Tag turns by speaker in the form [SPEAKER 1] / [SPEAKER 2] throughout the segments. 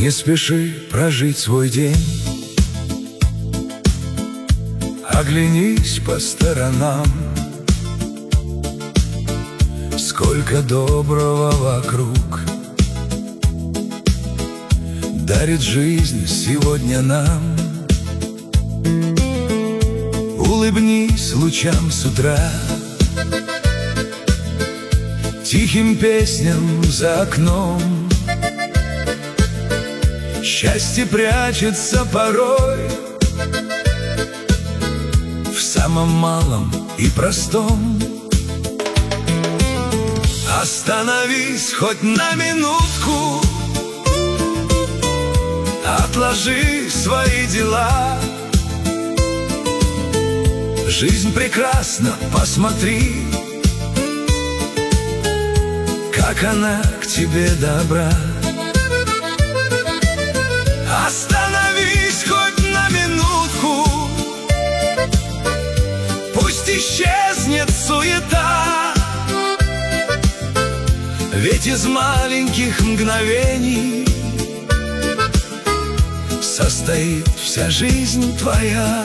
[SPEAKER 1] Не спеши прожить свой день, оглянись по сторонам. Сколько доброго вокруг дарит жизнь сегодня нам. Улыбнись лучам с утра, тихим песням за окном. Счастье прячется порой в самом малом и простом. Остановись хоть на минутку, отложи свои дела. Жизнь прекрасна, посмотри, как она к тебе добра. Остановись хоть на минутку, пусть исчезнет суета. Ведь из маленьких мгновений состоит вся жизнь твоя.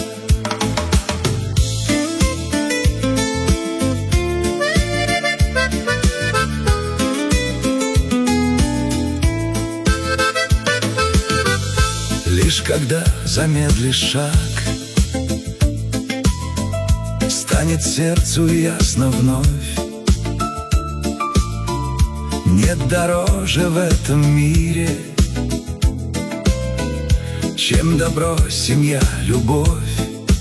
[SPEAKER 1] Лишь когда замедлишь шаг, станет сердцу ясно вновь. Нет дороже в этом мире, чем добро, семья, любовь.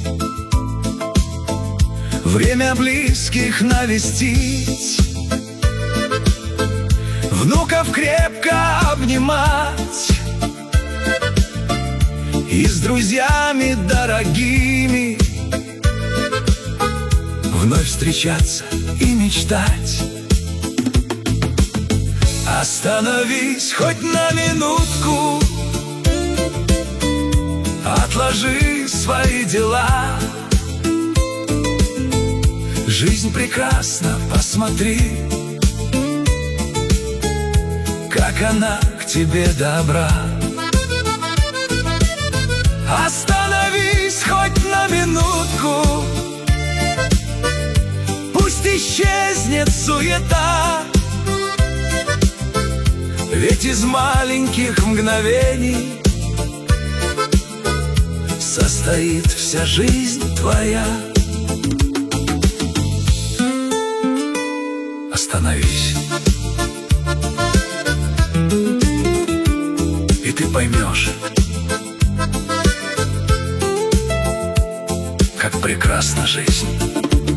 [SPEAKER 1] Время близких навестить, внуков крепко обнимать и с друзьями дорогими вновь встречаться и мечтать. Остановись хоть на минутку, отложи свои дела. Жизнь прекрасна, посмотри, как она к тебе добра. Остановись хоть на минутку, пусть исчезнет суета. Ведь из маленьких мгновений состоит вся жизнь твоя. Остановись, и ты поймешь, как прекрасна жизнь.